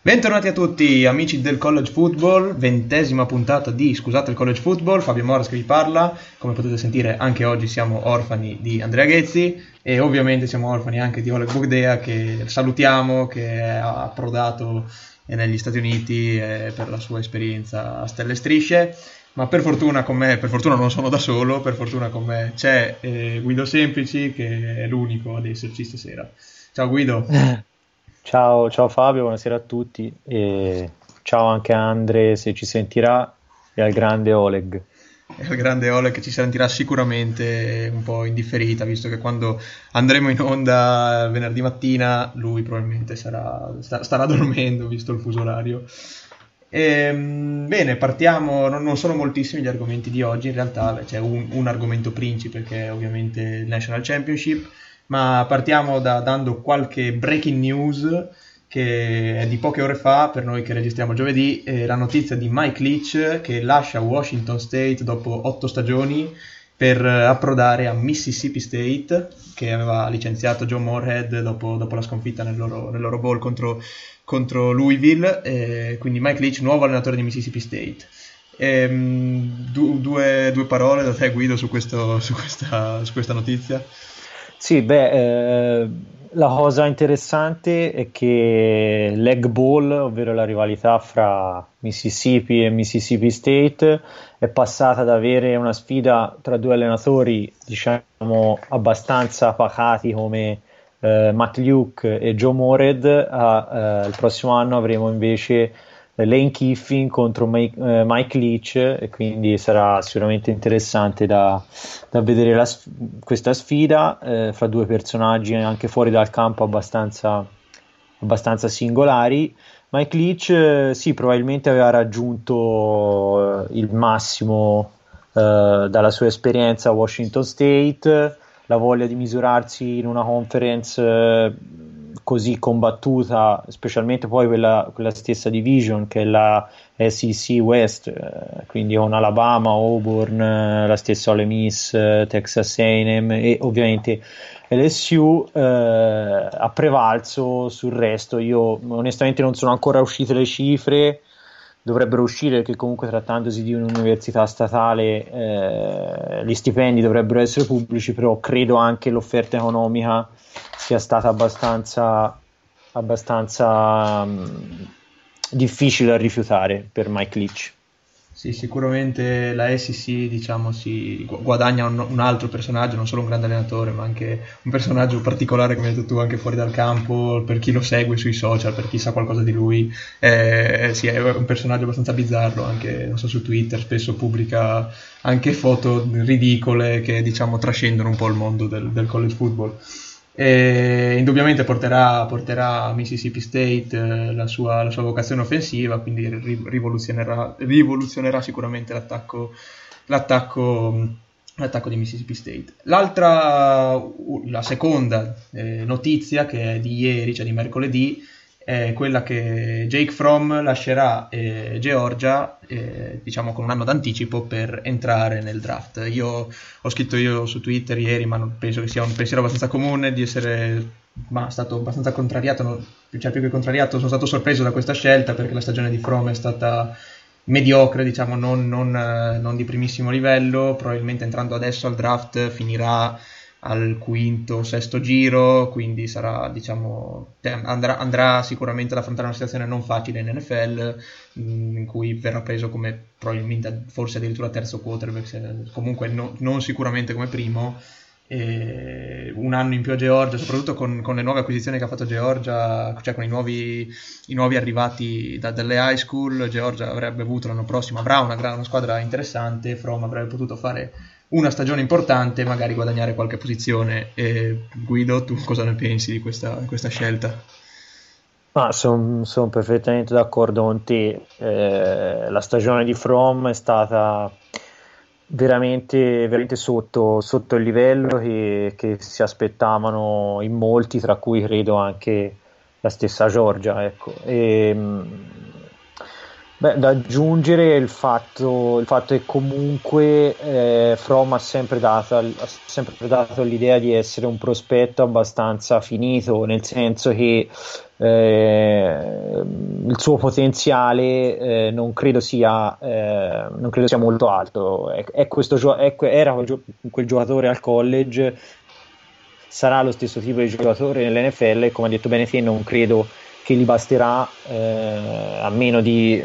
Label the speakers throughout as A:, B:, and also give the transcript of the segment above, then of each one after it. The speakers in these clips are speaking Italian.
A: Bentornati a tutti amici del College Football, 20ª puntata di Scusate il College Football, Fabio Moras che vi parla. Come potete sentire anche oggi siamo orfani di Andrea Ghezzi e ovviamente siamo orfani anche di Oleg Bogdea, che salutiamo, che è approdato negli Stati Uniti per la sua esperienza a Stelle e Strisce. Ma per fortuna con me, per fortuna non sono da solo, per fortuna con me c'è Guido Semplici, che è l'unico ad esserci stasera. Ciao Guido.
B: Ciao Fabio, buonasera a tutti e ciao anche a Andre se ci sentirà e al grande Oleg.
A: E al grande Oleg che ci sentirà sicuramente un po' indifferita, visto che quando andremo in onda venerdì mattina lui probabilmente starà dormendo, visto il fuso orario. Bene, partiamo, non sono moltissimi gli argomenti di oggi, in realtà c'è un argomento principe che è ovviamente il National Championship, ma partiamo dando qualche breaking news che è di poche ore fa per noi che registriamo giovedì, la notizia di Mike Leach che lascia Washington State dopo 8 stagioni per approdare a Mississippi State, che aveva licenziato Joe Moorhead dopo la sconfitta nel loro bowl contro Louisville, quindi Mike Leach, nuovo allenatore di Mississippi State. Due parole da te Guido su questa notizia?
B: Sì, la cosa interessante è che l'Egg Bowl, ovvero la rivalità fra Mississippi e Mississippi State, è passata ad avere una sfida tra due allenatori, diciamo, abbastanza pacati come Matt Luke e Joe Moorhead. Il prossimo anno avremo invece Lane Kiffin contro Mike Leach, e quindi sarà sicuramente interessante da vedere questa sfida fra due personaggi anche fuori dal campo abbastanza singolari. Mike Leach sì, probabilmente aveva raggiunto il massimo dalla sua esperienza a Washington State, la voglia di misurarsi in una conference così combattuta, specialmente poi quella stessa division che è la SEC West, quindi con Alabama, Auburn, la stessa Ole Miss, Texas A&M e ovviamente LSU ha prevalso sul resto. Io onestamente non sono ancora uscite le cifre, dovrebbero uscire perché comunque trattandosi di un'università statale gli stipendi dovrebbero essere pubblici, però credo anche l'offerta economica sia stata abbastanza difficile da rifiutare per Mike Leach.
A: Sì, sicuramente la SEC, diciamo, si guadagna un altro personaggio, non solo un grande allenatore, ma anche un personaggio particolare, come hai detto tu, anche fuori dal campo, per chi lo segue sui social, per chi sa qualcosa di lui. Sì, è un personaggio abbastanza bizzarro, anche, non so, su Twitter spesso pubblica anche foto ridicole che, diciamo, trascendono un po' il mondo del college football. E indubbiamente porterà a Mississippi State la sua vocazione offensiva, quindi rivoluzionerà sicuramente l'attacco di Mississippi State. La seconda notizia, che è di ieri, cioè di mercoledì, è quella che Jake Fromm lascerà Georgia, diciamo con un anno d'anticipo, per entrare nel draft. Ho scritto su Twitter ieri, ma non penso che sia un pensiero abbastanza comune, di essere stato abbastanza contrariato, cioè più che contrariato, sono stato sorpreso da questa scelta perché la stagione di Fromm è stata mediocre, diciamo, non di primissimo livello. Probabilmente entrando adesso al draft finirà al quinto, sesto giro, quindi sarà, diciamo, andrà sicuramente ad affrontare una situazione non facile in NFL, in cui verrà preso come probabilmente forse addirittura terzo quarterback, comunque non sicuramente come primo. Un anno in più a Georgia, soprattutto con le nuove acquisizioni che ha fatto Georgia, cioè con i nuovi arrivati dalle high school. Georgia avrebbe avuto l'anno prossimo, avrà una squadra interessante. From avrebbe potuto fare una stagione importante, magari guadagnare qualche posizione. Guido, tu cosa ne pensi di questa scelta?
B: Sono perfettamente d'accordo con te. La stagione di Fromm è stata veramente sotto il livello che si aspettavano in molti, tra cui credo anche la stessa Georgia, ecco. Da aggiungere il fatto che comunque From ha sempre dato l'idea di essere un prospetto abbastanza finito, nel senso che il suo potenziale non credo sia molto alto. Era quel giocatore al college, sarà lo stesso tipo di giocatore nell'NFL, e come ha detto bene te, non credo che gli basterà, a meno di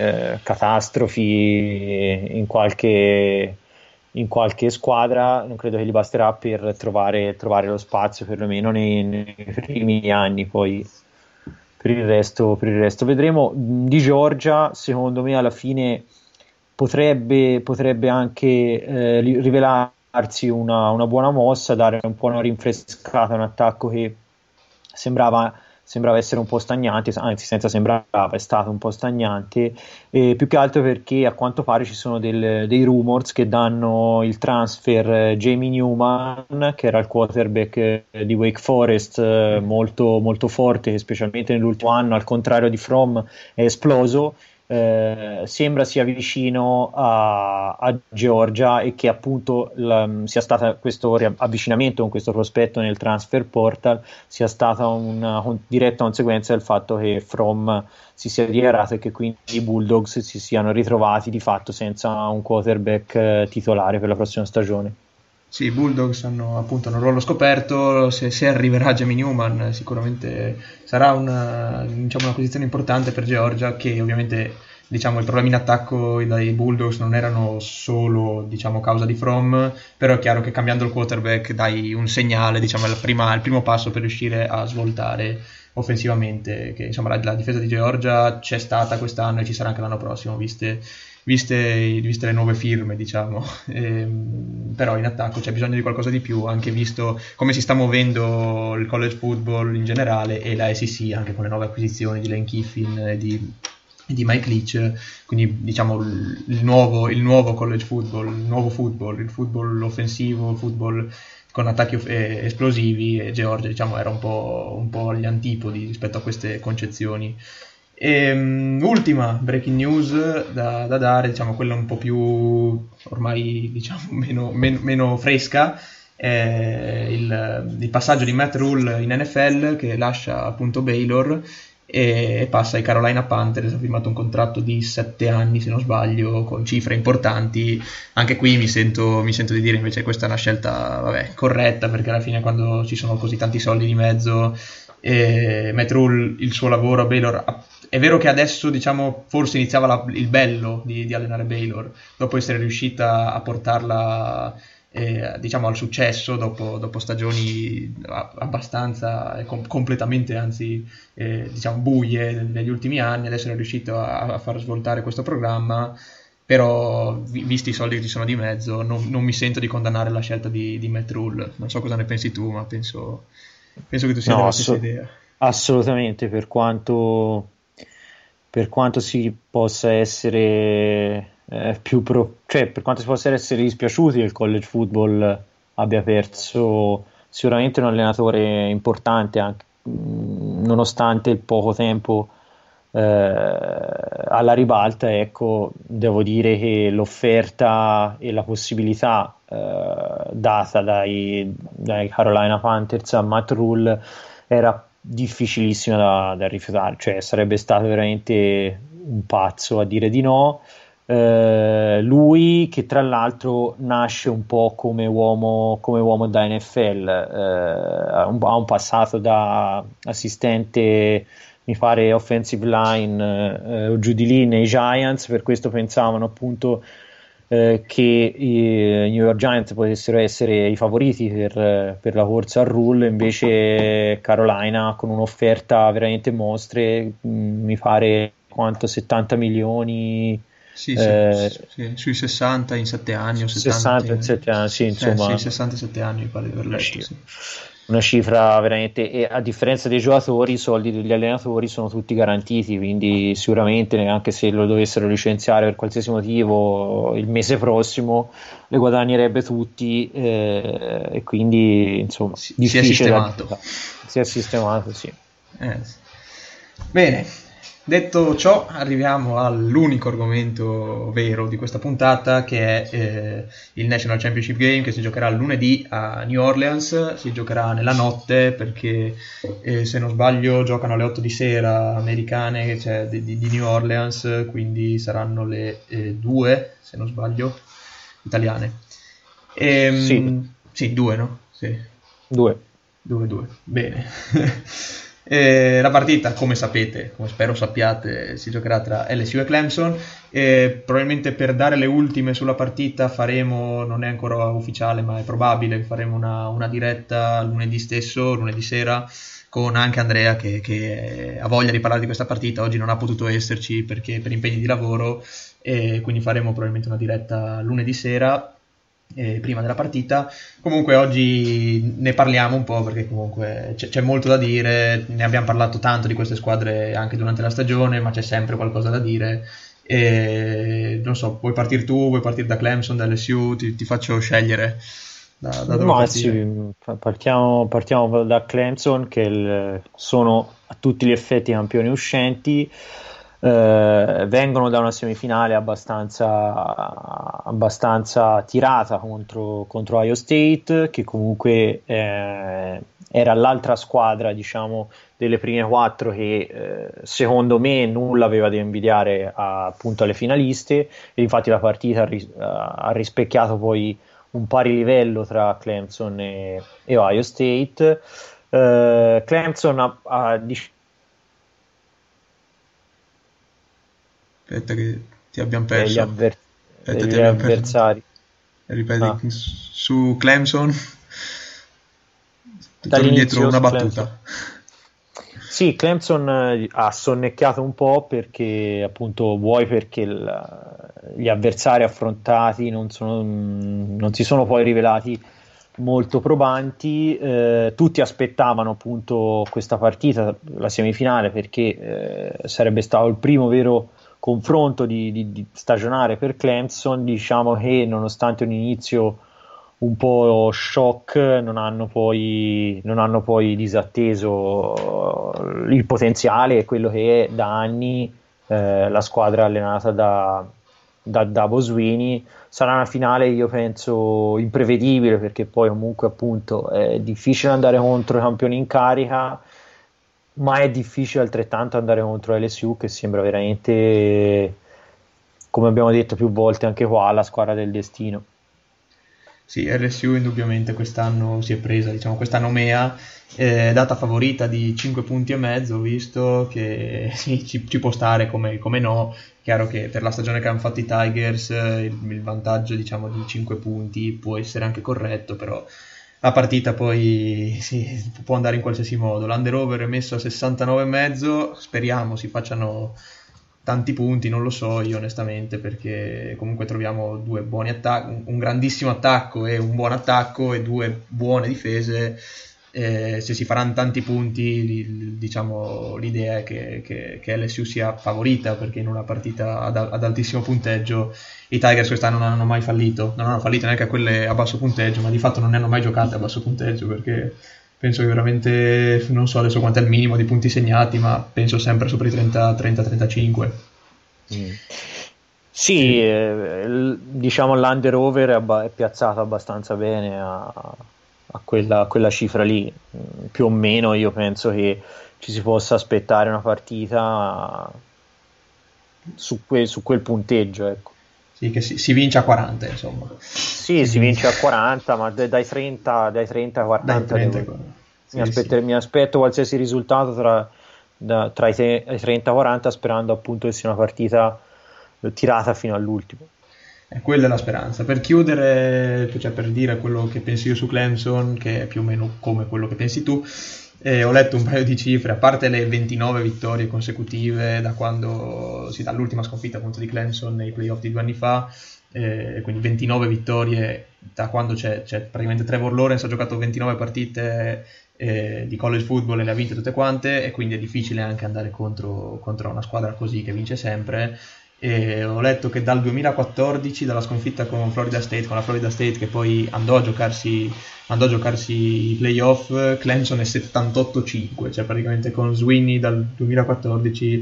B: catastrofi in qualche squadra, non credo che gli basterà per trovare lo spazio, perlomeno nei primi anni. Poi per il resto vedremo. Di Georgia, secondo me, alla fine potrebbe anche rivelarsi una buona mossa, dare un po' una rinfrescata a un attacco che sembrava essere un po' stagnante, anzi senza sembrava, è stato un po' stagnante, più che altro perché a quanto pare ci sono dei rumors che danno il transfer Jamie Newman, che era il quarterback di Wake Forest, molto, molto forte, che specialmente nell'ultimo anno, al contrario di Fromm, è esploso. Sembra sia vicino a Georgia, e che appunto sia stata questo avvicinamento con questo prospetto nel transfer portal sia stata una diretta conseguenza del fatto che Fromm si sia dichiarato e che quindi i Bulldogs si siano ritrovati di fatto senza un quarterback titolare per la prossima stagione.
A: Sì, i Bulldogs hanno appunto un ruolo scoperto. Se arriverà Jamie Newman, sicuramente sarà una posizione importante per Georgia, che ovviamente, diciamo, i problemi in attacco dai Bulldogs non erano solo, diciamo, causa di Fromm, però è chiaro che cambiando il quarterback dai un segnale, diciamo, il primo passo per riuscire a svoltare offensivamente, che insomma la difesa di Georgia c'è stata quest'anno e ci sarà anche l'anno prossimo, viste le nuove firme, diciamo. Però in attacco c'è bisogno di qualcosa di più, anche visto come si sta muovendo il college football in generale e la SEC, anche con le nuove acquisizioni di Lane Kiffin e di Mike Leach. Quindi, diciamo, il nuovo college football, il football offensivo, il football con attacchi esplosivi, e Georgia, diciamo, era un po' agli antipodi rispetto a queste concezioni. Ultima breaking news da dare, diciamo quella un po' più ormai, diciamo, meno fresca, è il passaggio di Matt Rule in NFL, che lascia appunto Baylor e passa ai Carolina Panthers. Ha firmato un contratto di 7 anni, se non sbaglio, con cifre importanti. Anche qui mi sento di dire invece che questa è una scelta, corretta, perché alla fine, quando ci sono così tanti soldi di mezzo, Matt Rule, il suo lavoro a Baylor, è vero che adesso, diciamo, forse iniziava il bello di allenare Baylor, dopo essere riuscita a portarla, diciamo, al successo dopo stagioni abbastanza completamente, anzi, diciamo, buie negli ultimi anni. Adesso è riuscito a far svoltare questo programma, però visti i soldi che ci sono di mezzo, non mi sento di condannare la scelta di Matt Rule. Non so cosa ne pensi tu, ma penso che tu sia della stessa idea.
B: Assolutamente, per quanto si possa essere per quanto si possa essere dispiaciuti che il college football abbia perso sicuramente un allenatore importante, anche nonostante il poco tempo alla ribalta, ecco, devo dire che l'offerta e la possibilità data dai Carolina Panthers a Matt Rule era difficilissima da rifiutare, cioè sarebbe stato veramente un pazzo a dire di no. Lui, che tra l'altro nasce un po' come uomo da NFL, ha un passato da assistente, mi pare, offensive line o giù di lì nei Giants, per questo pensavano appunto che i New York Giants potessero essere i favoriti per la corsa al Rule. Invece Carolina, con un'offerta veramente mostre, mi pare 70 milioni,
A: sì, sui 60 in 7 anni o
B: 60 in 7 anni, sì, insomma,
A: 67 anni mi pare di aver letto, sì.
B: Una cifra veramente, e a differenza dei giocatori, i soldi degli allenatori sono tutti garantiti, quindi sicuramente, anche se lo dovessero licenziare per qualsiasi motivo il mese prossimo, le guadagnerebbe tutti, e quindi insomma
A: si è sistemato,
B: si è sistemato, sì.
A: Bene, Detto ciò, arriviamo all'unico argomento vero di questa puntata, che è il National Championship Game, che si giocherà lunedì a New Orleans. Si giocherà nella notte perché, se non sbaglio, giocano alle 8 di sera americane, cioè di New Orleans, quindi saranno le 2, se non sbaglio, italiane. Sì, 2, no? Sì.
B: 2.
A: Bene. La partita, come sapete, come spero sappiate, si giocherà tra LSU e Clemson. Probabilmente, per dare le ultime sulla partita, faremo, non è ancora ufficiale ma è probabile, faremo una diretta lunedì sera, con anche Andrea che ha voglia di parlare di questa partita. Oggi non ha potuto esserci perché per impegni di lavoro, e quindi faremo probabilmente una diretta lunedì sera, prima della partita. Comunque oggi ne parliamo un po' perché comunque c'è molto da dire. Ne abbiamo parlato tanto di queste squadre anche durante la stagione, ma c'è sempre qualcosa da dire. E non so, vuoi partire tu, vuoi partire da Clemson, da LSU? Ti faccio scegliere da dove partire.
B: Sì, partiamo da Clemson, che sono a tutti gli effetti campioni uscenti. Vengono da una semifinale abbastanza tirata contro Ohio State, che comunque era l'altra squadra, diciamo, delle prime 4 che secondo me nulla aveva da invidiare appunto alle finaliste, e infatti la partita ha rispecchiato poi un pari livello tra Clemson e Ohio State. Clemson
A: Aspetta che ti abbiamo perso.
B: Gli avversari.
A: Ripeti, su Clemson. Torno
B: Dall'inizio
A: indietro una
B: su
A: battuta.
B: Clemson. Sì, Clemson ha sonnecchiato un po' perché appunto perché gli avversari affrontati non si sono poi rivelati molto probanti. Tutti aspettavano appunto questa partita, la semifinale, perché sarebbe stato il primo vero confronto di stagionale per Clemson. Diciamo che nonostante un inizio un po' shock, non hanno poi disatteso il potenziale, quello che è da anni la squadra allenata da Dabo Swinney. Sarà una finale, io penso, imprevedibile, perché poi comunque appunto è difficile andare contro i campioni in carica, ma è difficile altrettanto andare contro LSU, che sembra veramente, come abbiamo detto più volte anche qua, la squadra del destino.
A: Sì, LSU indubbiamente quest'anno si è presa, diciamo, questa nomea, data favorita di 5 punti e mezzo, visto che sì, ci può stare come no. Chiaro che per la stagione che hanno fatto i Tigers, il vantaggio, diciamo, di 5 punti può essere anche corretto, però la partita poi sì, può andare in qualsiasi modo. L'under-over è messo a 69,5, speriamo si facciano tanti punti, non lo so io onestamente, perché comunque troviamo due buoni attacchi, un grandissimo attacco e un buon attacco, e due buone difese. Se si faranno tanti punti, diciamo, l'idea è che LSU sia favorita, perché in una partita ad altissimo punteggio i Tigers quest'anno non hanno mai fallito, non hanno fallito neanche a quelle a basso punteggio, ma di fatto non ne hanno mai giocate a basso punteggio, perché penso che veramente, non so adesso quanto è il minimo di punti segnati, ma penso sempre sopra i 30-35.
B: Sì, diciamo l'under-over è piazzato abbastanza bene a quella cifra lì. Più o meno io penso che ci si possa aspettare una partita su quel punteggio, ecco.
A: Sì, che si vince a 40, insomma.
B: Sì, si vince a 40, ma dai 30 a 40 mi aspetto qualsiasi risultato tra i 30 e 40, sperando appunto che sia una partita tirata fino all'ultimo.
A: Quella è la speranza. Per chiudere, cioè per dire quello che penso io su Clemson, che è più o meno come quello che pensi tu, ho letto un paio di cifre. A parte le 29 vittorie consecutive dall'ultima sconfitta appunto di Clemson nei playoff di 2 anni fa, quindi 29 vittorie da quando c'è praticamente Trevor Lawrence, ha giocato 29 partite di college football e le ha vinte tutte quante, e quindi è difficile anche andare contro una squadra così che vince sempre. E ho letto che dal 2014, dalla sconfitta con la Florida State, che poi andò a giocarsi i playoff, Clemson è 78-5, cioè praticamente con Swinney dal 2014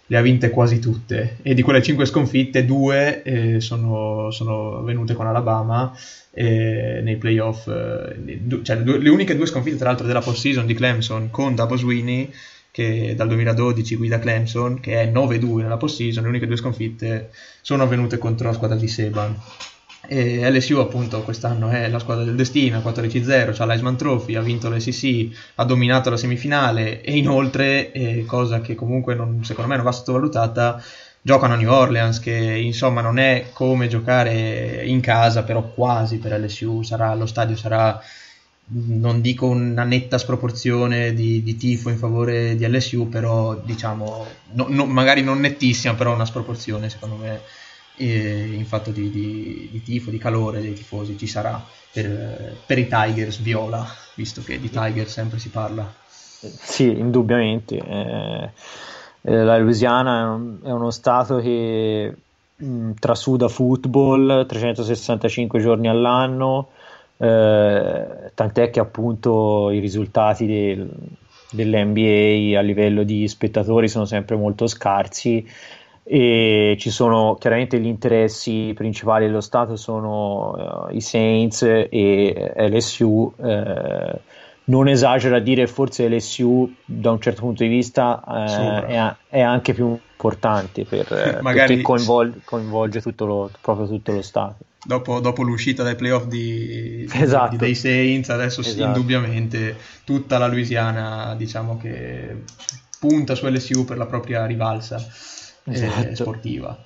A: le ha vinte quasi tutte, e di quelle 5 sconfitte 2 sono venute con Alabama nei playoff, cioè le uniche 2 sconfitte tra l'altro della postseason di Clemson con Dabo Swinney, che dal 2012 guida Clemson, che è 9-2 nella postseason. Le uniche 2 sconfitte sono avvenute contro la squadra di Saban. E LSU appunto quest'anno è la squadra del destino, 14-0, c'ha l'Heisman Trophy, ha vinto l'SEC, ha dominato la semifinale, e inoltre, cosa che comunque secondo me non va sottovalutata, giocano a New Orleans, che insomma non è come giocare in casa, però quasi per LSU. Lo stadio sarà, non dico una netta sproporzione di tifo in favore di LSU, però diciamo magari non nettissima, però una sproporzione secondo me in fatto di tifo, di calore dei tifosi ci sarà per i Tigers viola, visto che di Tigers sempre si parla.
B: Sì, indubbiamente. La Louisiana è uno stato che trasuda football 365 giorni all'anno, tant'è che appunto i risultati dell'NBA a livello di spettatori sono sempre molto scarsi, e ci sono chiaramente gli interessi principali dello stato sono i Saints e LSU. Non esagero a dire forse LSU da un certo punto di vista è anche più importante perché coinvolge proprio tutto lo stato.
A: Dopo l'uscita dai playoff
B: esatto.
A: dei Saints, adesso
B: esatto.
A: Sì, indubbiamente tutta la Louisiana diciamo che punta su LSU per la propria rivalsa sportiva.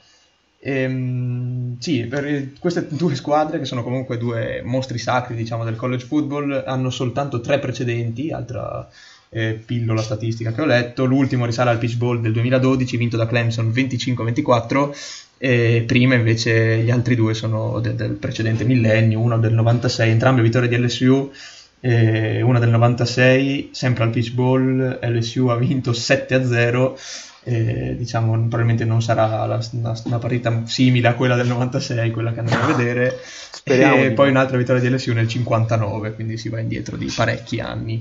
A: Sì, per queste 2 squadre, che sono comunque 2 mostri sacri diciamo del college football, hanno soltanto 3 precedenti, altra pillola statistica che ho letto. L'ultimo risale al Peach Bowl del 2012, vinto da Clemson 25-24, e prima invece gli altri 2 sono del precedente millennio, uno del 96, entrambe vittorie di LSU, una del 96 sempre al Peach Bowl. LSU ha vinto 7-0. Diciamo probabilmente non sarà una partita simile a quella del 96, quella che andremo a vedere. E poi un'altra vittoria di LSU nel 59, quindi si va indietro di parecchi anni.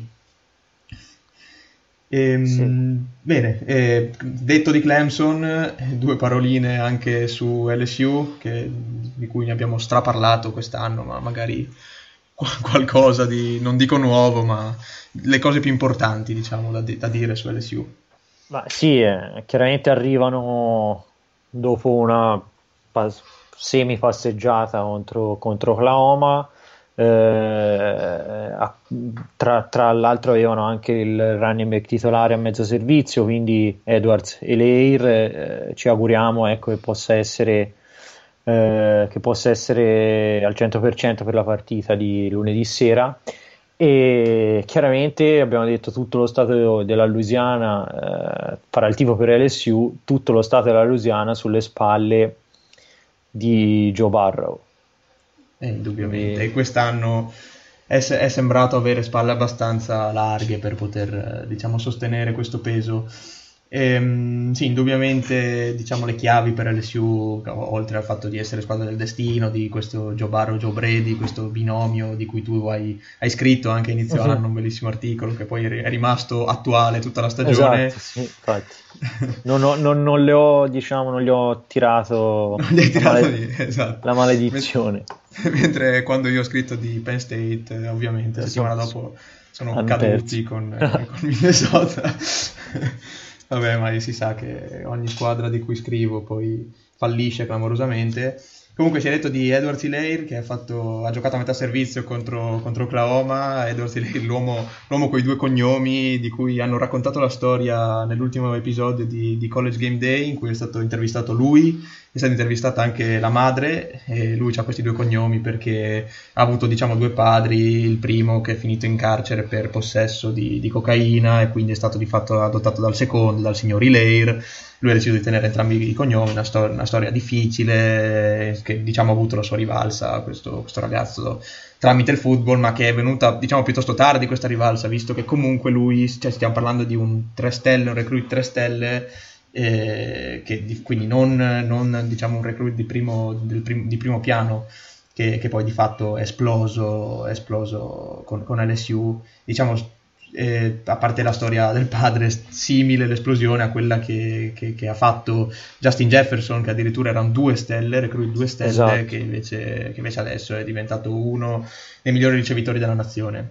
A: Sì. Bene, detto di Clemson, 2 paroline anche su LSU, di cui ne abbiamo straparlato quest'anno, ma magari qualcosa di, non dico nuovo, ma le cose più importanti diciamo da dire su LSU.
B: Ma sì, chiaramente arrivano dopo una semi passeggiata contro Oklahoma, tra l'altro avevano anche il running back titolare a mezzo servizio, quindi Edwards e Lair. Ci auguriamo che possa essere al 100% per la partita di lunedì sera. E chiaramente abbiamo detto tutto lo stato della Louisiana farà il tifo per LSU, tutto lo stato della Louisiana sulle spalle di Joe Burrow.
A: Indubbiamente, e quest'anno è sembrato avere spalle abbastanza larghe per poter diciamo sostenere questo peso. Sì, indubbiamente diciamo le chiavi per LSU, oltre al fatto di essere squadra del destino, di questo Joe Burrow, Joe Brady, questo binomio di cui tu hai scritto anche a inizio anno un bellissimo articolo che poi è rimasto attuale tutta la stagione.
B: Esatto, sì, infatti. non le ho, diciamo, non gli ho tirato,
A: esatto.
B: La maledizione.
A: Mentre quando io ho scritto di Penn State, ovviamente la settimana dopo sono caduti con Minnesota. Vabbè, ma si sa che ogni squadra di cui scrivo poi fallisce clamorosamente. Comunque si è detto di Edwards Helaire, che ha giocato a metà servizio contro Oklahoma. Edwards Helaire, l'uomo con i 2 cognomi, di cui hanno raccontato la storia nell'ultimo episodio di College Game Day, in cui è stato intervistato lui, è stata intervistata anche la madre, e lui ha questi 2 cognomi perché ha avuto diciamo 2 padri, il primo che è finito in carcere per possesso di cocaina, e quindi è stato di fatto adottato dal secondo, dal signor Helaire. Lui ha deciso di tenere entrambi i cognomi, una storia difficile, che diciamo ha avuto la sua rivalsa questo ragazzo tramite il football, ma che è venuta diciamo piuttosto tardi questa rivalsa, visto che comunque lui, cioè stiamo parlando di un 3 stelle, un recruit 3 stelle, quindi non diciamo un recruit di primo piano, che poi di fatto è esploso con LSU, diciamo a parte la storia del padre, simile l'esplosione a quella che ha fatto Justin Jefferson, che addirittura erano 2 stelle, recruit 2 stelle,
B: Esatto.
A: che invece adesso è diventato uno dei migliori ricevitori della nazione.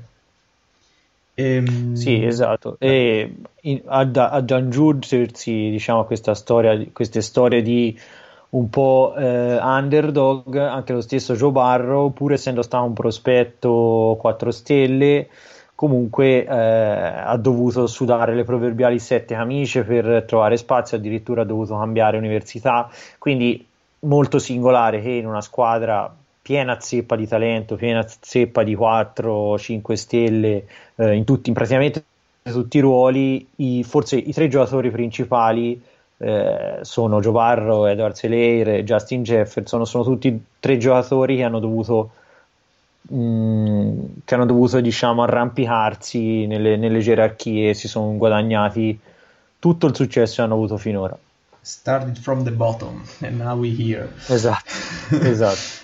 B: Sì, esatto. E ad aggiungersi, diciamo, a queste storie di un po' underdog, anche lo stesso Joe Burrow, pur essendo stato un prospetto 4 stelle, comunque ha dovuto sudare le proverbiali 7 camicie per trovare spazio, addirittura ha dovuto cambiare università, quindi molto singolare che in una squadra piena zeppa di talento, piena zeppa di 4-5 stelle in praticamente tutti i ruoli, forse i 3 giocatori principali sono Joe Burrow, Edwards-Helaire e Justin Jefferson, sono tutti 3 giocatori che hanno dovuto diciamo arrampicarsi nelle gerarchie e si sono guadagnati tutto il successo che hanno avuto finora.
A: Started from the bottom and now we're here.
B: Esatto, esatto.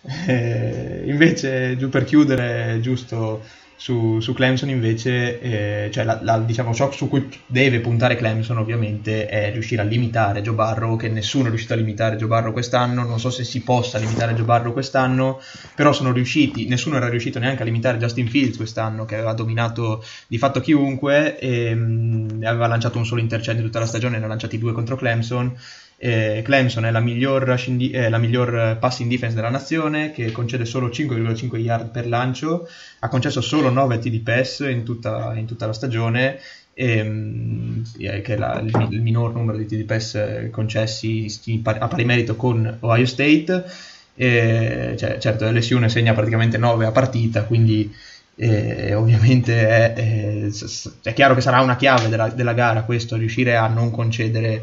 A: Invece, giù per chiudere, giusto su Clemson invece, cioè diciamo, ciò su cui deve puntare Clemson ovviamente è riuscire a limitare Joe Burrow, che nessuno è riuscito a limitare Joe Burrow quest'anno. Non so se si possa limitare Joe Burrow quest'anno, però nessuno era riuscito neanche a limitare Justin Fields quest'anno, che aveva dominato di fatto chiunque e aveva lanciato un solo intercetto tutta la stagione, ne ha lanciati 2 contro Clemson. Clemson è la miglior passing defense della nazione, che concede solo 5,5 yard per lancio, ha concesso solo 9 TD pass in tutta la stagione, che è il minor numero di TD pass concessi a pari merito con Ohio State. Certo, LSU ne segna praticamente 9 a partita, quindi ovviamente è chiaro che sarà una chiave della gara questo, riuscire a non concedere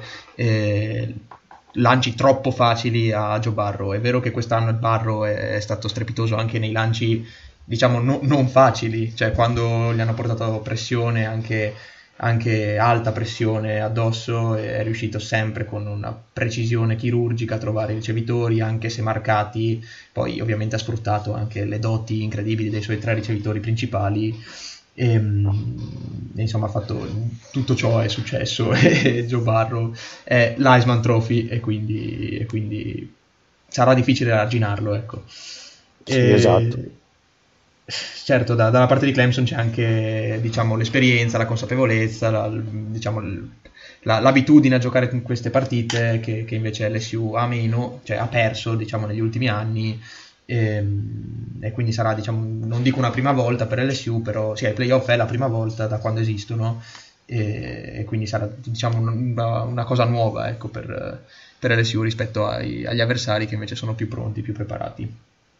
A: lanci troppo facili a Joe Burrow. È vero che quest'anno il Burrow è stato strepitoso anche nei lanci, diciamo, non facili, cioè quando gli hanno portato pressione, anche alta pressione addosso, è riuscito sempre con una precisione chirurgica a trovare i ricevitori, anche se marcati. Poi ovviamente ha sfruttato anche le doti incredibili dei suoi 3 ricevitori principali e insomma ha fatto tutto ciò, è successo e Joe Burrow è l'Heisman Trophy e quindi sarà difficile arginarlo, ecco.
B: Sì, esatto.
A: Certo, dalla parte di Clemson c'è anche, diciamo, l'esperienza, la consapevolezza, l'abitudine a giocare in queste partite che invece LSU ha meno, cioè ha perso, diciamo, negli ultimi anni, e quindi sarà, diciamo, non dico una prima volta per LSU, però sì, ai playoff è la prima volta da quando esistono, e quindi sarà, diciamo, una cosa nuova, ecco, per LSU rispetto agli avversari che invece sono più pronti, più preparati.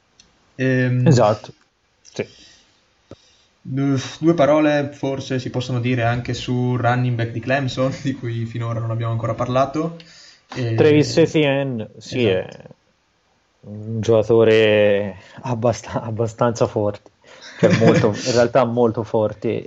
B: Esatto. Sì.
A: 2 parole forse si possono dire anche su running back di Clemson, di cui finora non abbiamo ancora parlato.
B: Travis Etienne, sì, esatto. È un giocatore abbastanza forte, cioè in realtà molto forte.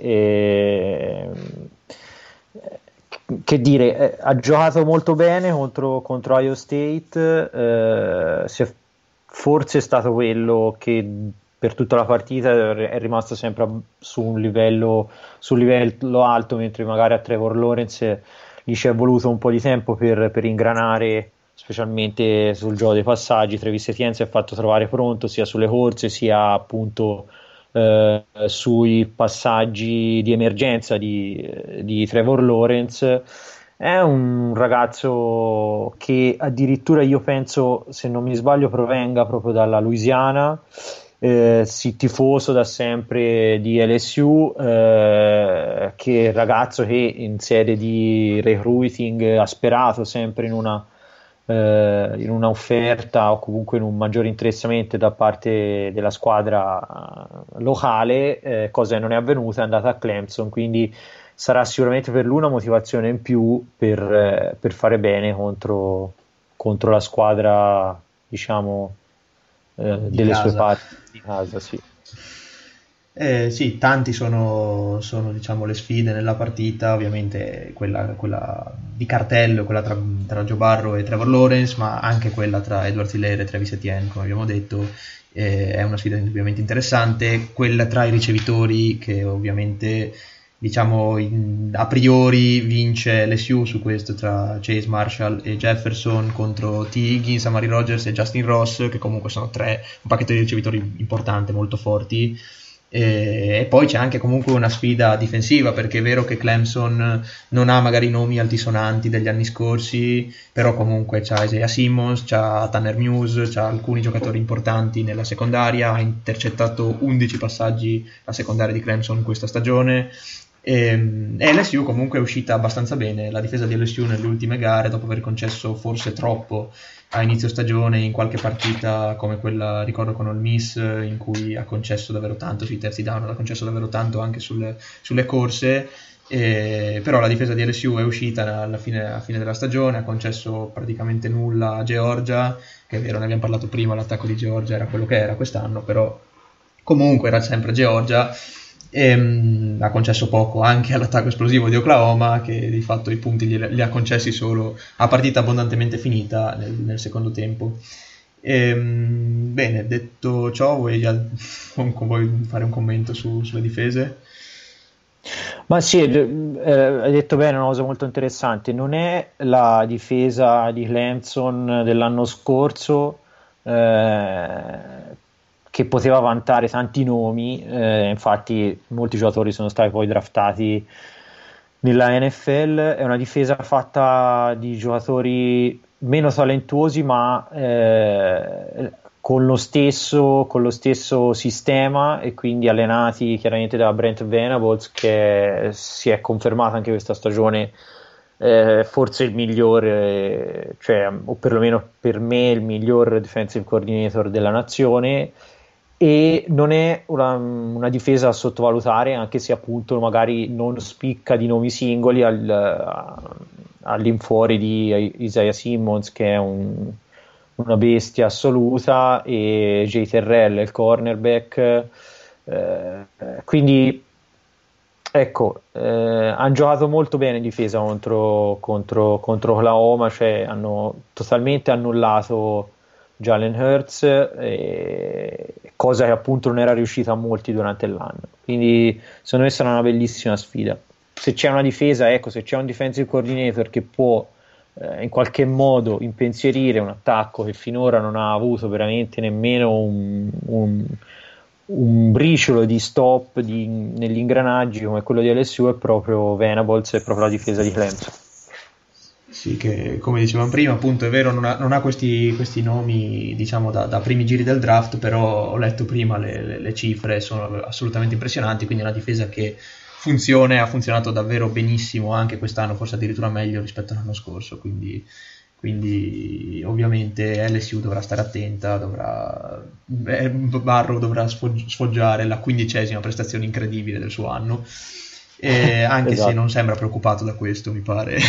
B: Che dire, ha giocato molto bene contro Ohio State, forse è stato quello che per tutta la partita è rimasto sempre su livello alto, mentre magari a Trevor Lawrence gli ci è voluto un po' di tempo per ingranare, specialmente sul gioco dei passaggi. Travis Etienne si è fatto trovare pronto sia sulle corse sia appunto sui passaggi di emergenza di Trevor Lawrence. È un ragazzo che addirittura, io penso, se non mi sbaglio, provenga proprio dalla Louisiana, tifoso da sempre di LSU, che ragazzo che in sede di recruiting ha sperato sempre in una offerta o comunque in un maggiore interessamento da parte della squadra locale, cosa che non è avvenuta, è andata a Clemson, quindi sarà sicuramente per lui una motivazione in più per fare bene contro la squadra, diciamo, delle
A: casa.
B: sue parti di casa, sì.
A: Sì, tanti sono, diciamo, le sfide nella partita, ovviamente quella di cartello, quella tra Joe Burrow e Trevor Lawrence, ma anche quella tra Edwards-Helaire e Travis Etienne, come abbiamo detto, è una sfida ovviamente interessante, quella tra i ricevitori, che ovviamente diciamo a priori vince LSU su questo, tra Chase, Marshall e Jefferson contro T. Higgins, Amari Rogers e Justin Ross, che comunque sono un pacchetto di ricevitori importante, molto forti. E poi c'è anche comunque una sfida difensiva, perché è vero che Clemson non ha magari nomi altisonanti degli anni scorsi, però comunque c'ha Isaiah Simmons, c'ha Tanner Muse, c'ha alcuni giocatori importanti nella secondaria, ha intercettato 11 passaggi la secondaria di Clemson questa stagione. E LSU comunque è uscita abbastanza bene, la difesa di LSU nelle ultime gare, dopo aver concesso forse troppo a inizio stagione in qualche partita come quella, ricordo, con Ole Miss, in cui ha concesso davvero tanto sui terzi down, ha concesso davvero tanto anche sulle corse, però la difesa di LSU è uscita alla fine della stagione, ha concesso praticamente nulla a Georgia, che è vero, ne abbiamo parlato prima, l'attacco di Georgia era quello che era quest'anno, però comunque era sempre Georgia. Ha concesso poco anche all'attacco esplosivo di Oklahoma, che di fatto i punti li ha concessi solo a partita abbondantemente finita nel secondo tempo. Bene, detto ciò, vuoi fare un commento sulle difese?
B: Ma sì, hai detto bene, una cosa molto interessante. Non è la difesa di Clemson dell'anno scorso, che poteva vantare tanti nomi, infatti molti giocatori sono stati poi draftati nella NFL. È una difesa fatta di giocatori meno talentuosi, ma con lo stesso sistema, e quindi allenati chiaramente da Brent Venables, che si è confermato anche questa stagione forse il migliore, cioè, o perlomeno per me il miglior defensive coordinator della nazione. E non è una difesa a sottovalutare, anche se appunto magari non spicca di nomi singoli all'infuori di Isaiah Simmons, che è una bestia assoluta, e Jay Terrell, il cornerback, quindi ecco, hanno giocato molto bene in difesa contro Oklahoma, cioè hanno totalmente annullato Jalen Hurts, cosa che appunto non era riuscita a molti durante l'anno. Quindi secondo me sarà una bellissima sfida. Se c'è una difesa, ecco, se c'è un defensive coordinator che può in qualche modo impensierire un attacco che finora non ha avuto veramente nemmeno un briciolo di stop negli ingranaggi come quello di LSU, è proprio Venables, è proprio la difesa di Clemson.
A: Sì, che come dicevamo prima, appunto, è vero, non ha questi nomi, diciamo, da primi giri del draft, però ho letto prima le cifre, sono assolutamente impressionanti, quindi è una difesa che ha funzionato davvero benissimo anche quest'anno, forse addirittura meglio rispetto all'anno scorso, quindi ovviamente LSU dovrà stare attenta, Barrow dovrà sfoggiare la 15ª prestazione incredibile del suo anno, anche
B: esatto.
A: se non sembra preoccupato da questo, mi pare.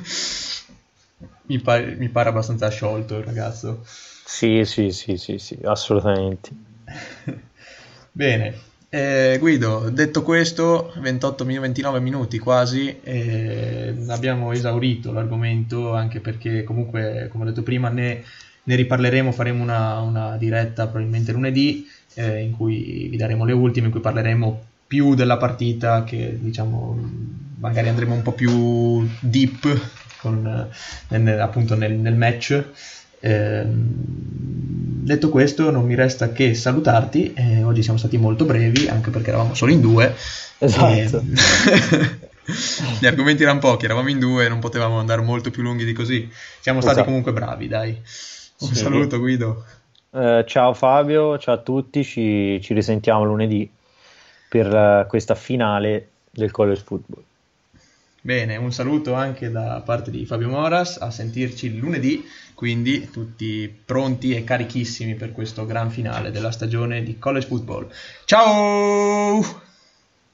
A: Mi pare abbastanza sciolto il ragazzo.
B: Sì, assolutamente.
A: Bene, Guido, detto questo, 29 minuti quasi, abbiamo esaurito l'argomento, anche perché comunque, come ho detto prima, ne riparleremo, faremo una diretta probabilmente lunedì, in cui vi daremo le ultime, in cui parleremo più della partita, che diciamo magari andremo un po' più deep appunto nel match. Detto questo, non mi resta che salutarti. Oggi siamo stati molto brevi, anche perché eravamo solo in due.
B: Esatto.
A: Gli argomenti erano pochi, eravamo in due, non potevamo andare molto più lunghi di così. Siamo stati comunque bravi, dai. Un saluto, Guido.
B: Ciao Fabio, ciao a tutti, ci risentiamo lunedì per questa finale del college football.
A: Bene, un saluto anche da parte di Fabio Moras, a sentirci lunedì, quindi tutti pronti e carichissimi per questo gran finale della stagione di college football. Ciao!